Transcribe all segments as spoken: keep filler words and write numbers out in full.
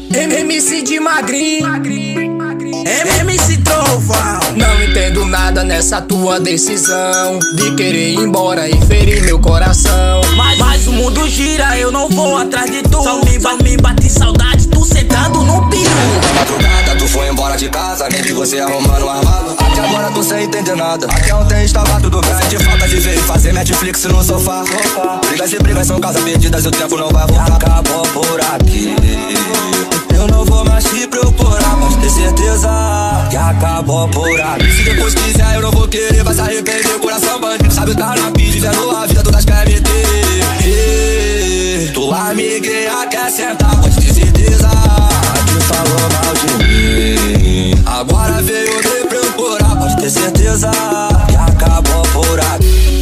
M C de magrinho, M C Trovão. Não entendo nada nessa tua decisão de querer ir embora e ferir meu coração. Mas, mas o mundo gira, eu não vou atrás de tu. Só me, só me bate saudade, tu sentando no piru. Na madrugada tu foi embora de casa, nem vi você arrumando um armado. Até agora tu sem entender nada. Até ontem estava tudo bem. Sente falta de ver e fazer Netflix no sofá. Brigas e brigas são casas perdidas e o tempo não vai voltar. Acabou por aqui. Eu não vou mais te procurar, pode ter certeza que acabou por aqui. Se depois quiser eu não vou querer, vai se arrepender. Coração bandido, sabe tá na pilha, vivendo a vida todas quer meter. Tua amiguinha quer sentar, pode ter certeza que falou mal de mim. Agora veio me procurar, pode ter certeza que acabou por aqui.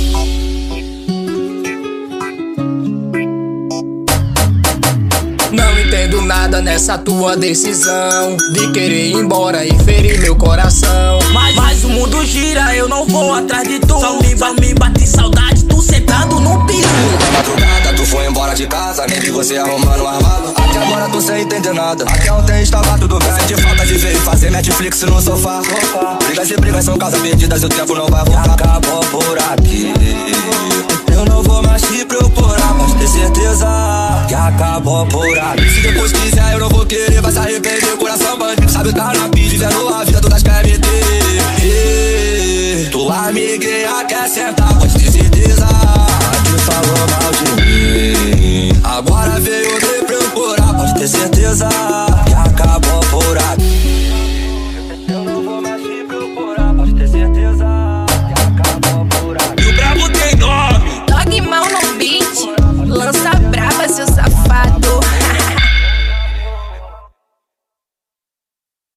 Não entendo nada nessa tua decisão de querer ir embora e ferir meu coração. Mas, mas o mundo gira, eu não vou atrás de tu. Só me, só me bate saudade, tu sentado no piru. Na madrugada tu foi embora de casa, nem vi você arrumando um armado. Até agora tu sem entender nada. Até ontem estava tudo bem. Sente falta de ver e fazer Netflix no sofá. Brigas e brigas são casas perdidas e o tempo não vai voltar. Acabou por aqui. Eu não vou mais te procurar, pode ter certeza que acabou por aqui. Se depois quiser eu não vou querer, vai se arrepender. Coração bandido, sabe tá na pilha, vivendo a vida todas quer meter. Tua amiguinha quer sentar, pode ter certeza que falou mal de mim. Agora veio me procurar, pode ter certeza